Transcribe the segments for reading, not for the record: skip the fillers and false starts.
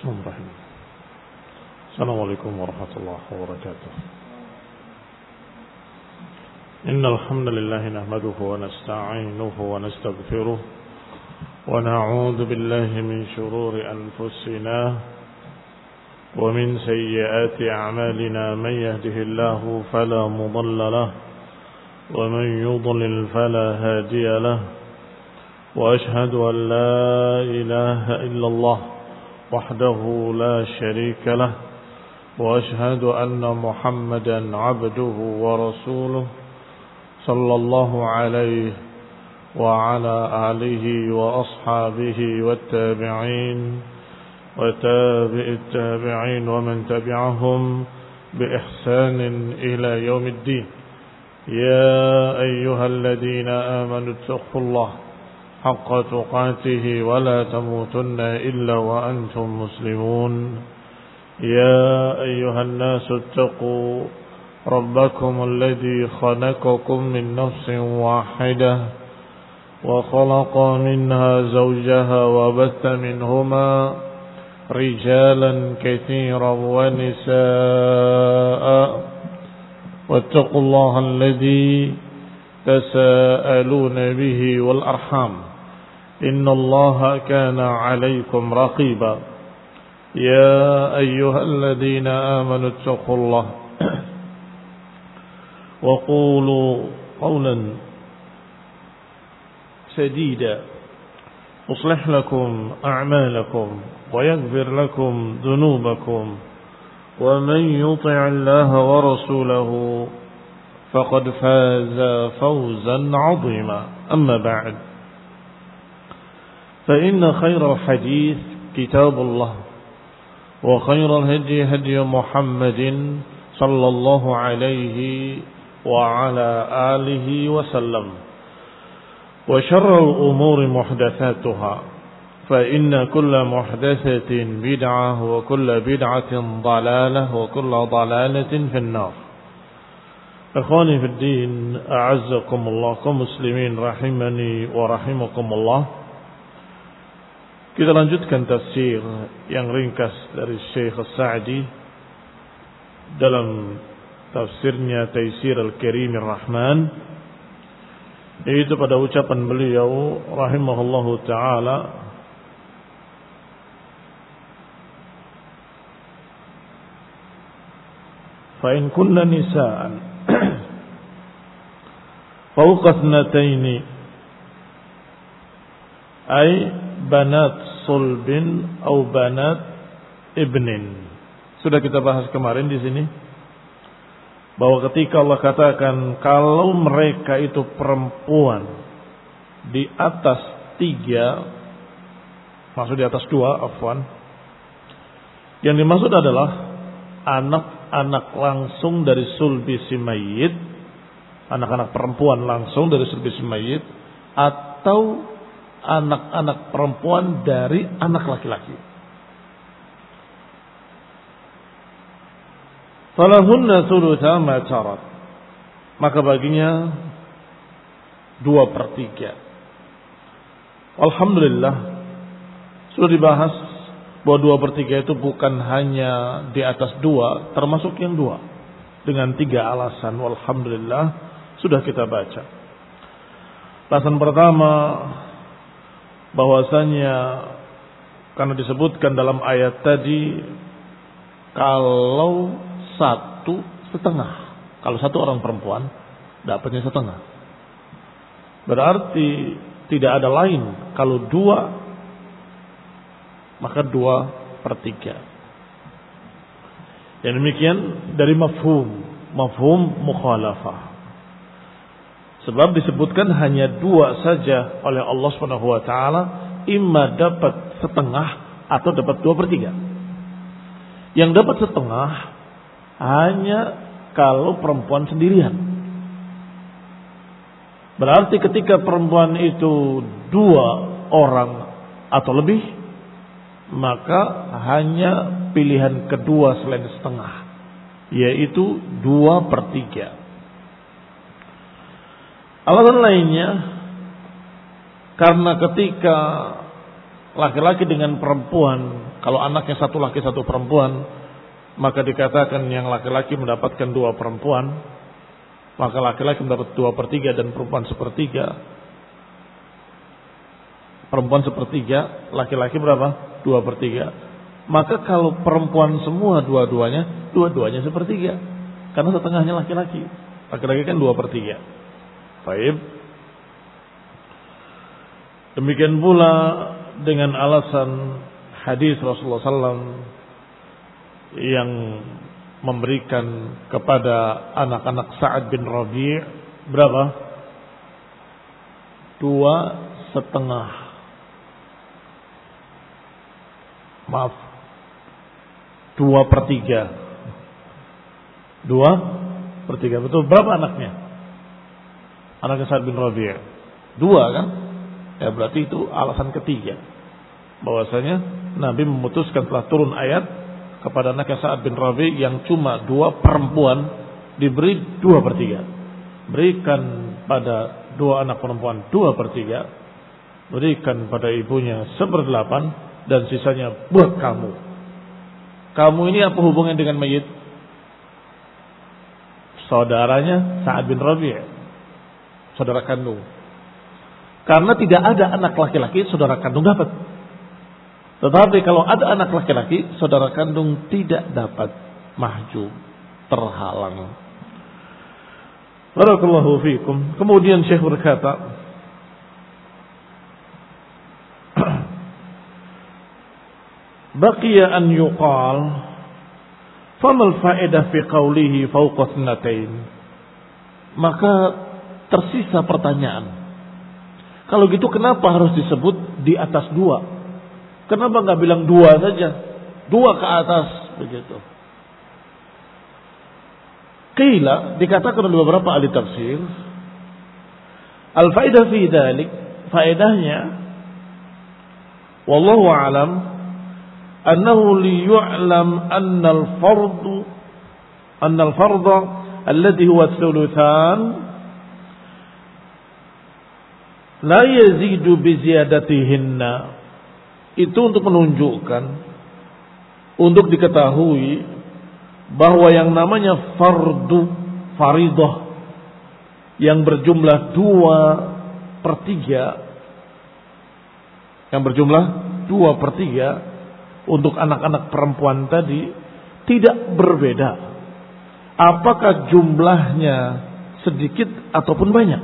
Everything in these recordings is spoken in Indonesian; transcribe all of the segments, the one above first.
Bismillahirrahmanirrahim. Assalamualaikum warahmatullahi wabarakatuh. Innal hamdalillah nahmaduhu wa nasta'inuhu wa nastaghfiruh wa na'udzu billahi min shururi anfusina wa min sayyiati a'malina man yahdihillahu fala mudilla lahu wa man yudlil fala hadiya lahu wa ashhadu an la ilaha illallah وحده لا شريك له وأشهد أن محمدا عبده ورسوله صلى الله عليه وعلى آله وأصحابه والتابعين وتابع التابعين ومن تبعهم بإحسان إلى يوم الدين يا أيها الذين آمنوا اتقوا الله حق تقاته ولا تموتن إلا وأنتم مسلمون يا أيها الناس اتقوا ربكم الذي خلقكم من نفس واحدة وخلق منها زوجها وبث منهما رجالا كثيرا ونساء واتقوا الله الذي تساءلون به والأرحام إن الله كان عليكم رقيبا يا أيها الذين آمنوا اتقوا الله وقولوا قولا سديدا يصلح لكم أعمالكم ويغفر لكم ذنوبكم ومن يطع الله ورسوله فقد فاز فوزا عظيما أما بعد فإن خير الحديث كتاب الله وخير الهدي هدي محمد صلى الله عليه وعلى آله وسلم وشر الأمور محدثاتها فإن كل محدثة بدعة وكل بدعة ضلالة وكل ضلالة في النار. Akhwani fid din, a'azzakumullah, kaum muslimin rahimani wa rahimakumullah. Kita lanjutkan tafsir yang ringkas dari Syekh As-Sa'di dalam tafsirnya Taisir Al-Karim Ar-Rahman, yaitu pada ucapan beliau rahimahullahu taala, fa in kunna nisaan فوق اثنتين أي بنات صلب أو بنات ابن. Sudah kita bahas kemarin di sini bahwa ketika Allah katakan kalau mereka itu perempuan di atas 3, maksud di atas 2, afwan, yang dimaksud adalah anak-anak langsung dari sulbi si mayyit, anak-anak perempuan langsung dari sulbi si mayyit, atau anak-anak perempuan dari anak laki-laki. Falahunna thulutha ma tarak, maka baginya 2/3. Alhamdulillah sudah dibahas bahwa 2/3 itu bukan hanya di atas 2, termasuk yang 2 dengan 3 alasan. Alhamdulillah sudah kita baca. Alasan pertama, bahwasanya karena disebutkan dalam ayat tadi kalau 1/2, kalau 1 orang perempuan dapatnya 1/2, berarti tidak ada lain. Kalau 2 maka 2/3. Yang demikian dari mafhum mukhalafah. Sebab disebutkan hanya 2 saja oleh Allah Subhanahu wa taala, imma dapat 1/2 atau dapat 2/3. Yang dapat 1/2 hanya kalau perempuan sendirian. Berarti ketika perempuan itu 2 orang atau lebih, maka hanya pilihan kedua selain 1/2, yaitu 2/3. Alasan lainnya, karena ketika laki-laki dengan perempuan Kalau anaknya satu laki satu perempuan, maka dikatakan yang laki-laki mendapatkan 2 perempuan, maka laki-laki mendapat 2/3 dan perempuan 1/3. Perempuan 1/3, laki-laki berapa? 2/3. Maka kalau perempuan semua dua-duanya 1/3. Karena setengahnya laki-laki. Laki-laki kan 2/3. Baik. Demikian pula dengan alasan hadis Rasulullah SAW yang memberikan kepada anak-anak Sa'ad bin Rabi' berapa? 2,5. Maaf, 2/3. 2/3. Betul. Berapa anaknya? Anaknya Sa'ad bin Rabi'. 2 kan? Ya berarti itu alasan ketiga. Bahwasanya Nabi memutuskan setelah turun ayat kepada anaknya Sa'ad bin Rabi' yang cuma 2 perempuan diberi 2/3. Berikan pada 2 anak perempuan 2/3. Berikan pada ibunya 1/8 dan sisanya buat kamu. Kamu ini apa hubungan dengan mayit? Saudaranya Sa'ad bin Rabi', saudara kandung. Karena tidak ada anak laki-laki, saudara kandung dapat. Tetapi kalau ada anak laki-laki, saudara kandung tidak dapat, mahjub, terhalang. Barakallahu fiikum. Kemudian Syekh berkata, baqiya an yuqal famal faedah fi qawlihi fawqa thnatain. Maka tersisa pertanyaan, kalau gitu kenapa harus disebut di atas 2? Kenapa enggak bilang 2 saja? 2 ke atas begitu. Qila, dikatakan oleh beberapa ahli tafsir, al faedah fi dzalik, faedahnya wallahu a'lam annahu liyu'lam anna al-fardha alladhi huwa ats-tsulutsan la yazidu bi ziyadatihinna. Itu untuk menunjukkan, untuk diketahui bahwa yang namanya fardu, faridah yang berjumlah 2/3, yang berjumlah 2/3 untuk anak-anak perempuan tadi tidak berbeda apakah jumlahnya sedikit ataupun banyak.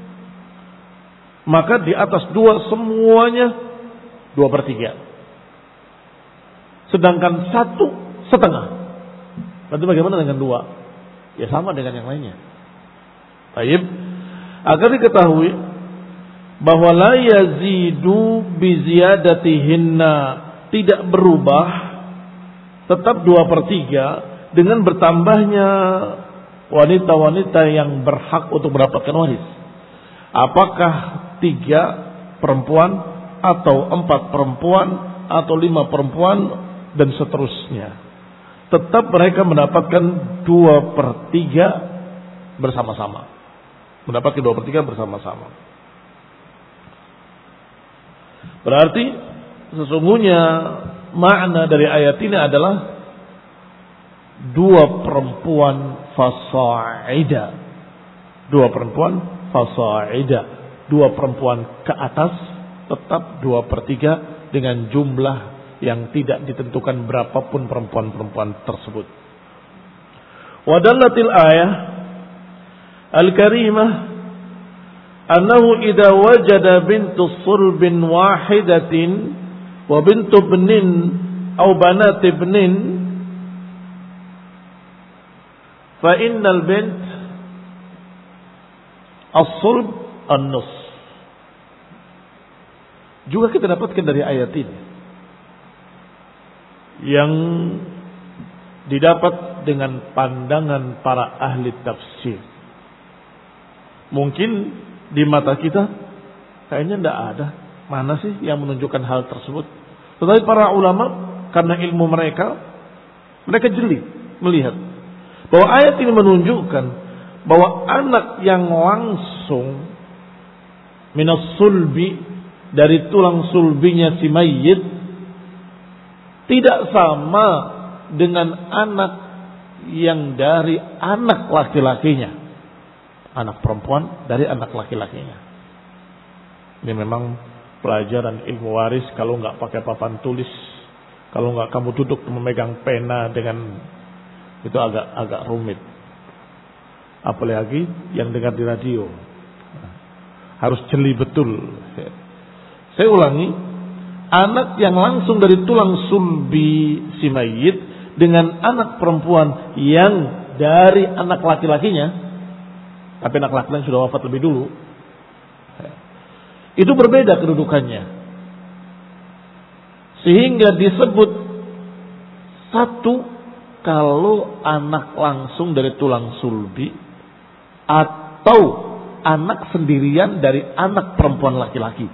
Maka di atas 2 semuanya 2/3. Sedangkan 1/2. Berarti bagaimana dengan 2? Ya sama dengan yang lainnya. Baik. Agar diketahui bahwa la yazidu bi ziyadatihinna, tidak berubah, tetap 2/3 dengan bertambahnya wanita-wanita yang berhak untuk mendapatkan waris. Apakah 3 perempuan atau 4 perempuan atau 5 perempuan dan seterusnya, tetap mereka mendapatkan 2/3 bersama-sama. Mendapatkan 2/3 bersama-sama. Berarti sesungguhnya makna dari ayat ini adalah 2 perempuan fasa'ida. 2 perempuan fasa'ida. 2 perempuan ke atas tetap 2/3 dengan jumlah yang tidak ditentukan berapapun perempuan-perempuan tersebut. Wadallatil ayah al-karimah annahu idza wajada bintu sulbin wahidatin wa bintu ibnin aw banat ibnin fa innal bint as-sulb an-nus. Juga kita dapatkan dari ayat ini yang didapat dengan pandangan para ahli tafsir. Mungkin di mata kita kayaknya tidak ada, mana sih yang menunjukkan hal tersebut. Tetapi para ulama karena ilmu mereka jeli melihat bahwa ayat ini menunjukkan bahwa anak yang langsung minas sulbi, dari tulang sulbinya si mayyit, Tidak sama dengan anak yang dari anak laki-lakinya. Anak perempuan dari anak laki-lakinya. Ini memang pelajaran ilmu waris kalau nggak pakai papan tulis, kalau nggak kamu duduk memegang pena dengan itu agak rumit. Apalagi yang dengar di radio, harus jeli betul. Saya ulangi, anak yang langsung dari tulang sulbi si mayit dengan anak perempuan yang dari anak laki-lakinya, tapi anak laki-lakinya sudah wafat lebih dulu, itu berbeda kedudukannya. Sehingga disebut satu kalau anak langsung dari tulang sulbi atau anak sendirian dari anak perempuan laki-laki.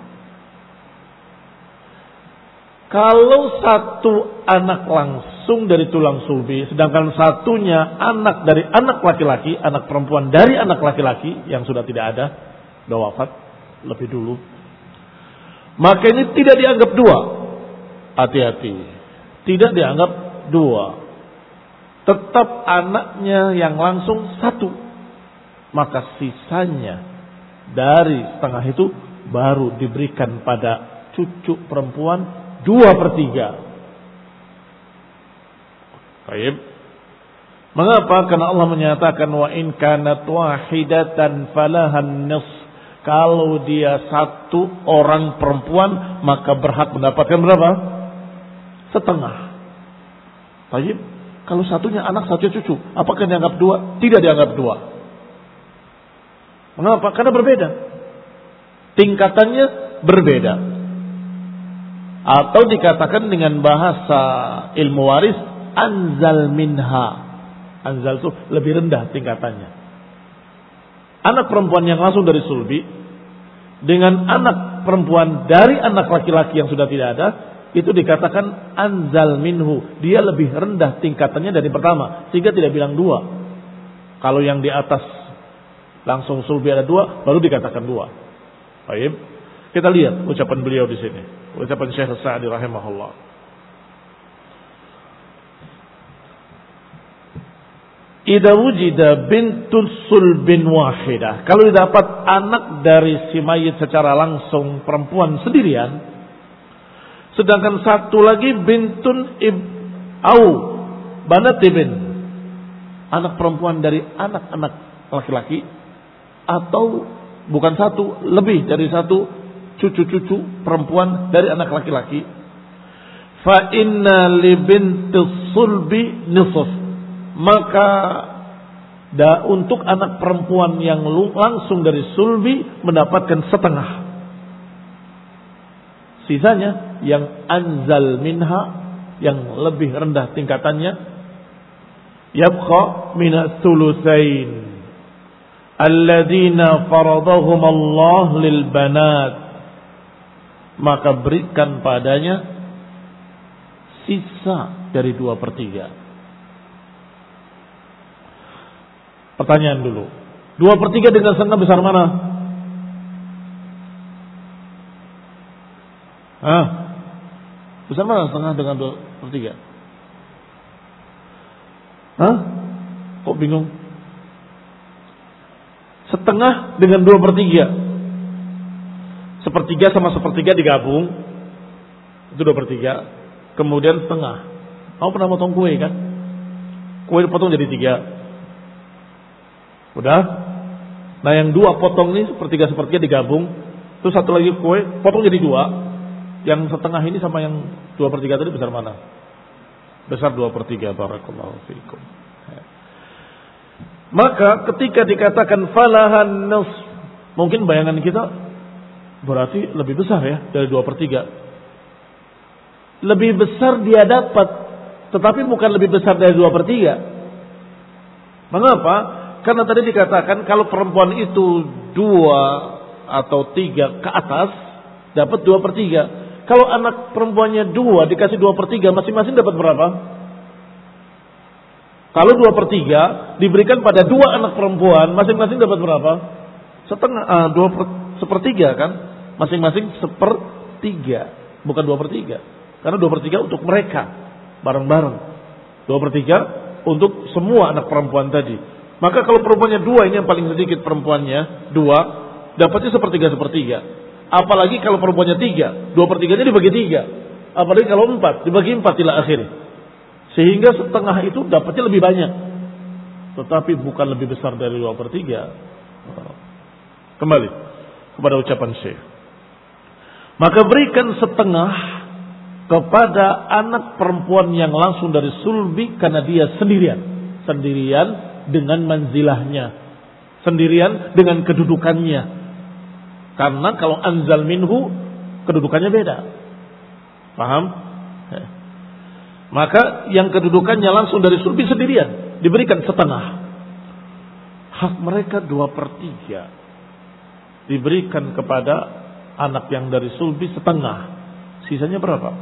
Kalau satu anak langsung dari tulang sulbi, sedangkan satunya anak dari anak laki-laki, anak perempuan dari anak laki-laki yang sudah tidak ada, sudah wafat lebih dulu, maka ini tidak dianggap dua. Hati-hati, tidak dianggap dua. Tetap anaknya yang langsung satu, maka sisanya dari setengah itu baru diberikan pada cucu perempuan 2/3. Baik. Mengapa? Karena Allah menyatakan wa in kanat wahidatan falahan nisf. Kalau dia satu orang perempuan maka berhak mendapatkan berapa? Setengah. Baik. Kalau satunya anak, satunya cucu, apakah dianggap dua? Tidak dianggap dua. Mengapa? Karena berbeda. Tingkatannya berbeda. Atau dikatakan dengan bahasa ilmu waris, anzal minha. Anzal itu lebih rendah tingkatannya. Anak perempuan yang langsung dari sulbi dengan anak perempuan dari anak laki-laki yang sudah tidak ada, itu dikatakan anzal minhu. Dia lebih rendah tingkatannya dari pertama, sehingga tidak bilang dua. Kalau yang di atas langsung sulbi ada dua, baru dikatakan dua. Baik. Kita lihat ucapan beliau di sini. Ucapan Syekh Sa'di rahimahullah. Idza wujida bintul sulbin wahidah. Kalau didapat anak dari si mayit secara langsung perempuan sendirian, sedangkan satu lagi bintun au banat ibn, anak perempuan dari anak-anak laki-laki, atau bukan satu, lebih dari satu cucu-cucu perempuan dari anak laki-laki, fa inna li bintis sulbi nisf, maka untuk anak perempuan yang langsung dari sulbi mendapatkan setengah. Sisanya yang anzal minha, yang lebih rendah tingkatannya, yabqa minas thulutsain alladzina faradahum Allah lil banat, maka berikan padanya sisa dari 2/3. Pertanyaan dulu, 2/3 dengan setengah besar mana? Besar mana setengah dengan 2/3? Kok bingung? Setengah dengan 2/3. Sepertiga sama sepertiga digabung, itu 2/3. Kemudian setengah. Kamu pernah potong kue kan? Kue dipotong jadi 3. Udah? Nah yang 2 potong ini sepertiga digabung, terus satu lagi kue potong jadi 2. Yang setengah ini sama yang 2/3 tadi besar mana? Besar 2/3. Barakallahu fiikum. Maka ketika dikatakan falahan nisf, mungkin bayangan kita berarti lebih besar ya dari 2/3. Lebih besar dia dapat, tetapi bukan lebih besar dari 2/3. Mengapa? Karena tadi dikatakan kalau perempuan itu 2 atau 3 ke atas dapat 2/3. Kalau anak perempuannya 2 dikasih 2/3, masing-masing dapat berapa? Kalau 2/3 diberikan pada 2 anak perempuan, masing-masing dapat berapa? Setengah, 1/3 kan? Masing-masing 1/3, bukan 2/3. Karena 2/3 untuk mereka. bareng-bareng. 2/3 untuk semua anak perempuan tadi. Maka kalau perempuannya 2, ini yang paling sedikit perempuannya 2, dapatnya 1/3. Apalagi kalau perempuannya 3, 2/3-nya dibagi 3. Apalagi kalau 4, dibagi 4 ila akhir. Sehingga setengah itu dapatnya lebih banyak. Tetapi bukan lebih besar dari 2/3. Kembali kepada ucapan Syekh. Maka berikan setengah kepada anak perempuan yang langsung dari sulbi karena dia sendirian. Sendirian dengan manzilahnya. Sendirian dengan kedudukannya. Karena kalau anzal minhu, kedudukannya beda. Paham? Maka yang kedudukannya langsung dari sulbi sendirian, diberikan setengah. Hak mereka 2/3. Diberikan kepada anak yang dari sulbi setengah. Sisanya berapa?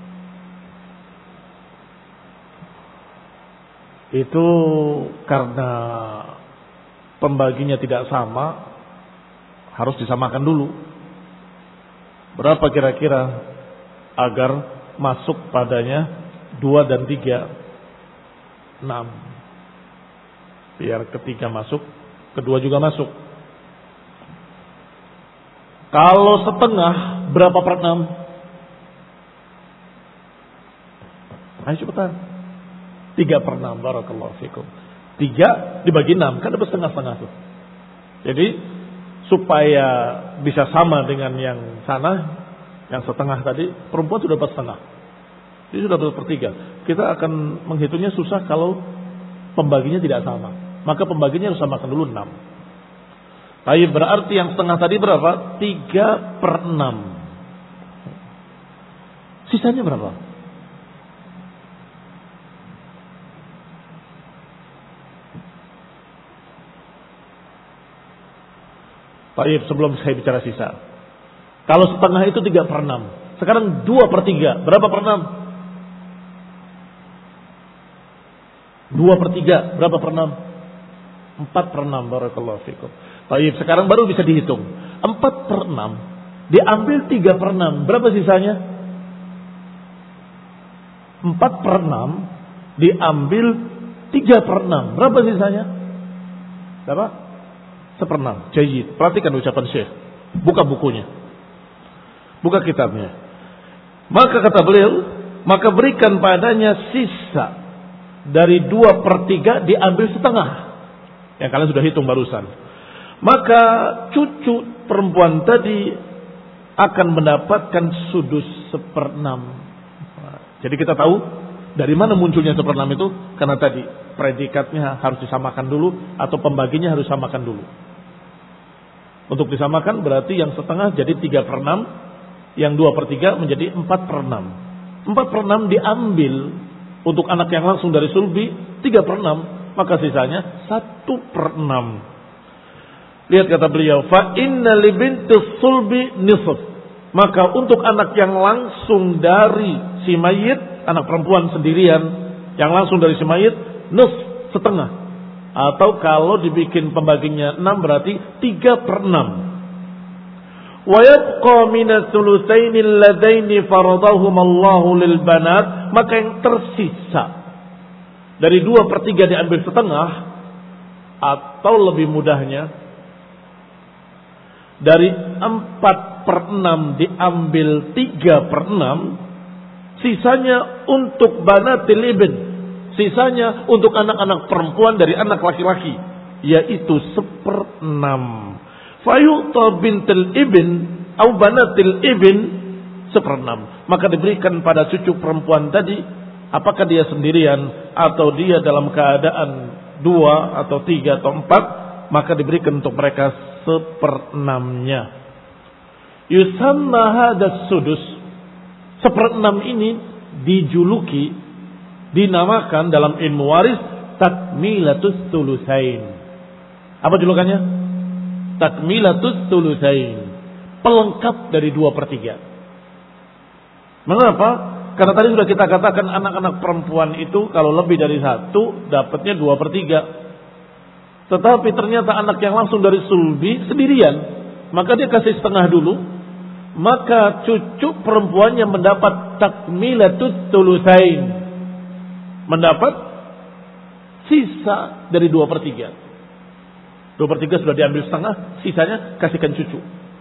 Itu karena pembaginya tidak sama, harus disamakan dulu. Berapa kira-kira agar masuk padanya 2 dan 3? 6. Biar ketiga masuk, kedua juga masuk. Kalau setengah, berapa per 6? Ayo cepetan. 3/6. Barakallahu fikum. 3 dibagi 6, kan dapat setengah-setengah tuh. Jadi supaya bisa sama dengan yang sana, yang setengah tadi, perempuan sudah dapat setengah. Jadi sudah dapat 1/3. Kita akan menghitungnya susah kalau pembaginya tidak sama. Maka pembaginya harus samakan dulu 6. Tapi berarti yang setengah tadi berapa? 3/6. Sisanya berapa? Baik, sebelum saya bicara sisa. Kalau setengah itu 3/6. Sekarang 2/3. Berapa per 6? 2/3. Berapa per 6? 4/6. Barakallahu fikum. Baik, sekarang baru bisa dihitung. 4/6 diambil 3/6. Berapa sisanya? 4/6 diambil 3/6. Berapa sisanya? Berapa? 1/6. Jayyid. Perhatikan ucapan Syekh. Buka bukunya. Buka kitabnya. Maka kata beliau, maka berikan padanya sisa dari 2/3 diambil setengah. Yang kalian sudah hitung barusan. Maka cucu perempuan tadi akan mendapatkan sudus 1/6. Jadi kita tahu dari mana munculnya 1/6 itu, karena tadi predikatnya harus disamakan dulu atau pembaginya harus disamakan dulu. Untuk disamakan berarti yang setengah jadi 3/6, yang 2/3 menjadi 4/6. 4/6 diambil untuk anak yang langsung dari sulbi 3/6, maka sisanya 1/6. Lihat kata beliau, fa inna li bintis sulbi nisf. Maka untuk anak yang langsung dari si mayit, anak perempuan sendirian yang langsung dari si mayit, nisf, setengah. Atau kalau dibikin pembaginya 6 berarti 3/6. Wa yabqa min ats-tsulusaini alladaini faradahum Allahu lil banat. Maka yang tersisa dari 2/3 diambil setengah, atau lebih mudahnya dari 4/6 diambil 3/6, sisanya untuk banatil ibn, sisanya untuk anak-anak perempuan dari anak laki-laki, yaitu 1/6. Fayu'ta bintil ibn atau banatil ibn 1/6. Maka diberikan pada cucu perempuan tadi, apakah dia sendirian atau dia dalam keadaan 2 atau 3 atau 4, maka diberikan untuk mereka 1/6-nya. Yusamma hadas sudus. 1/6 ini dijuluki, dinamakan dalam ilmu waris takmilatus tsulusain. Apa julukannya? Takmilatus tsulusain. Pelengkap dari 2/3. Mengapa? Karena tadi sudah kita katakan anak-anak perempuan itu kalau lebih dari 1 dapatnya 2/3. Tetapi ternyata anak yang langsung dari sulbi sendirian, maka dia kasih setengah dulu. Maka cucu perempuannya mendapat takmilatus tsulusain. mendapat sisa dari 2/3. 2/3 sudah diambil setengah, sisanya kasihkan cucu.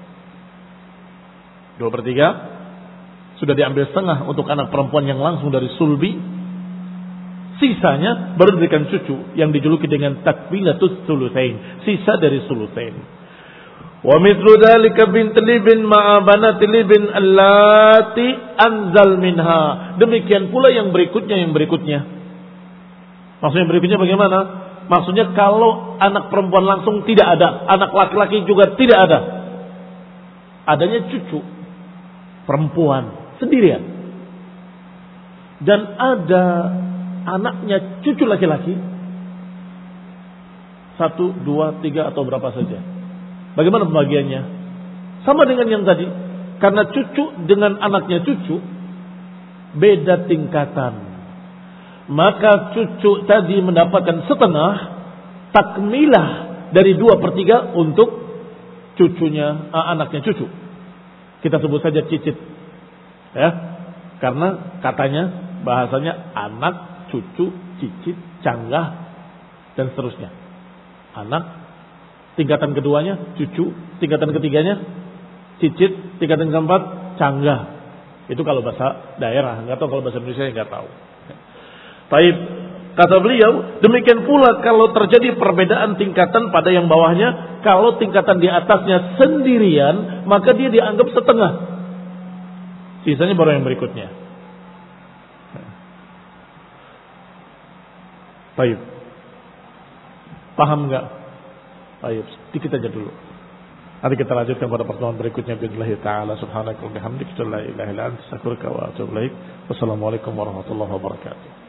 2/3 sudah diambil setengah untuk anak perempuan yang langsung dari sulbi, sisanya baru diberikan cucu yang dijuluki dengan takmilatus tsulusain, sisa dari tsulusain. Wa mithlu dzalika bint libin ma'a banati libin allati anzal minha. Demikian pula yang berikutnya. Maksudnya berikutnya bagaimana? Maksudnya kalau anak perempuan langsung tidak ada, anak laki-laki juga tidak ada. Adanya cucu perempuan sendirian. Dan ada anaknya cucu laki-laki 1, 2, 3 atau berapa saja. Bagaimana pembagiannya? Sama dengan yang tadi. Karena cucu dengan anaknya cucu beda tingkatan. Maka cucu tadi mendapatkan setengah takmilah dari 2/3 untuk cucunya, anaknya cucu. Kita sebut saja cicit. Ya. Karena katanya bahasanya anak, cucu, cicit, canggah dan seterusnya. Anak tingkatan keduanya cucu, tingkatan ketiganya cicit, tingkatan keempat canggah. Itu kalau bahasa daerah, enggak tahu kalau bahasa Indonesia enggak tahu. Baik, kata beliau, demikian pula kalau terjadi perbedaan tingkatan pada yang bawahnya, kalau tingkatan di atasnya sendirian, maka dia dianggap setengah. Sisanya baru yang berikutnya. Baik. Paham enggak? Baik, sedikit aja dulu. Nanti kita lanjutkan pada pertemuan berikutnya. Billahi ta'ala subhanaka wa bihamdika la ilaha illa anta astaghfiruka wa atubu ilaik. Wassalamualaikum warahmatullahi wabarakatuh.